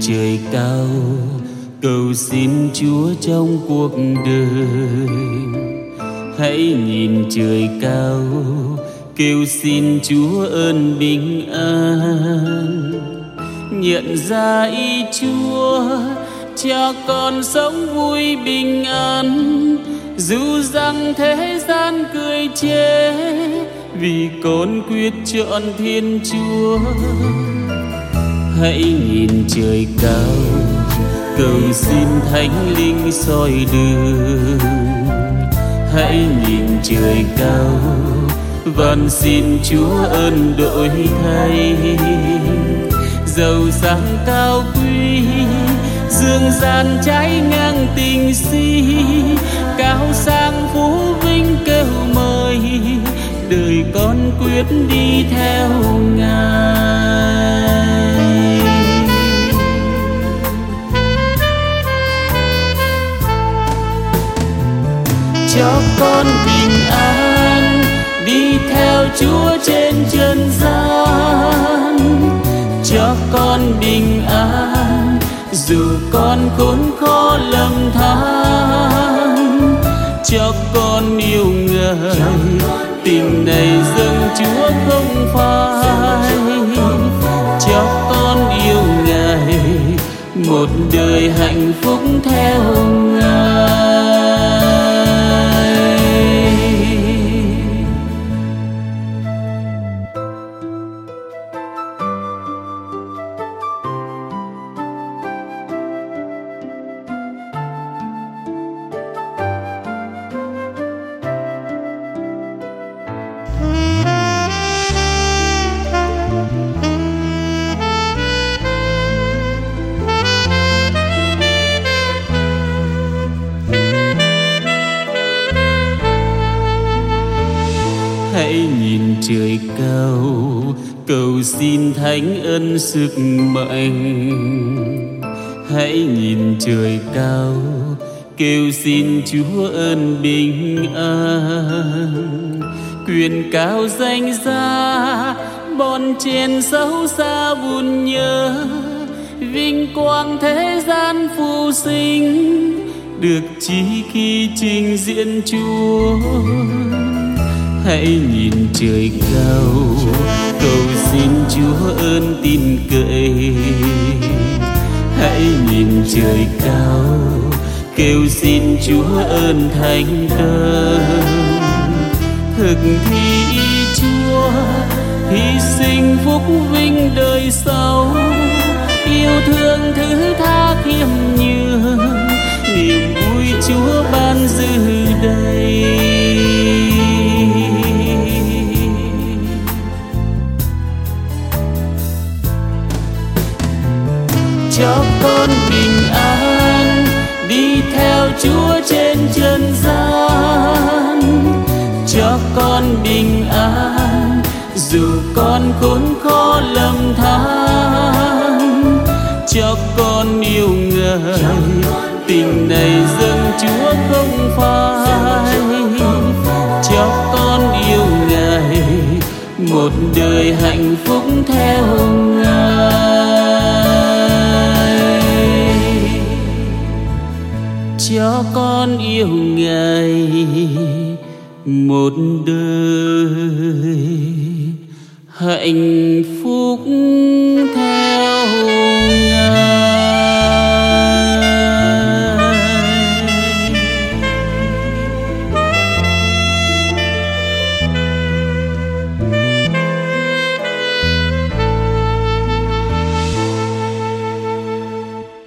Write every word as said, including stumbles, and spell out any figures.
trời cao, cầu xin Chúa trong cuộc đời. Hãy nhìn trời cao, kêu xin Chúa ơn bình an. Nhận ra ý Chúa, cho con sống vui bình an. Dù rằng thế gian cười chê, vì con quyết chọn Thiên Chúa. Hãy nhìn trời cao, cầu xin Thánh Linh soi đường. Hãy nhìn trời cao, van xin Chúa ơn đổi thay. Giàu sang cao quý, dương gian trái ngang tình si. Cao sang phú vinh kêu mời, đời con quyết đi theo Ngài. Cho con bình an, đi theo Chúa trên trần gian. Cho con bình an, dù con khốn khó lầm than. Cho con yêu Ngài, tình này dâng Chúa không phai. Cho con yêu Ngài, một đời hạnh phúc theo Ngài. Hãy nhìn trời cao, cầu xin Thánh ân sức mạnh. Hãy nhìn trời cao, kêu xin Chúa ơn bình an. Quyền cao danh giá, bon chen xấu xa buồn nhớ. Vinh quang thế gian phù sinh, được chỉ khi trình diện Chúa. Hãy nhìn trời cao, cầu xin Chúa ơn tin cậy. Hãy nhìn trời cao, kêu xin Chúa ơn thành tâm. Thực thi ý Chúa, hy sinh phúc vinh đời sau. Yêu thương thứ tha khiêm nhường, niềm vui Chúa ban dư đầy. Cho con bình an, đi theo Chúa trên trần gian. Cho con bình an, dù con khốn khó lầm than. Cho con yêu Ngài, tình này dâng Chúa không phai. Cho con yêu Ngài, một đời hạnh phúc theo Ngài. Cho con yêu Ngài, một đời hạnh phúc theo Ngài.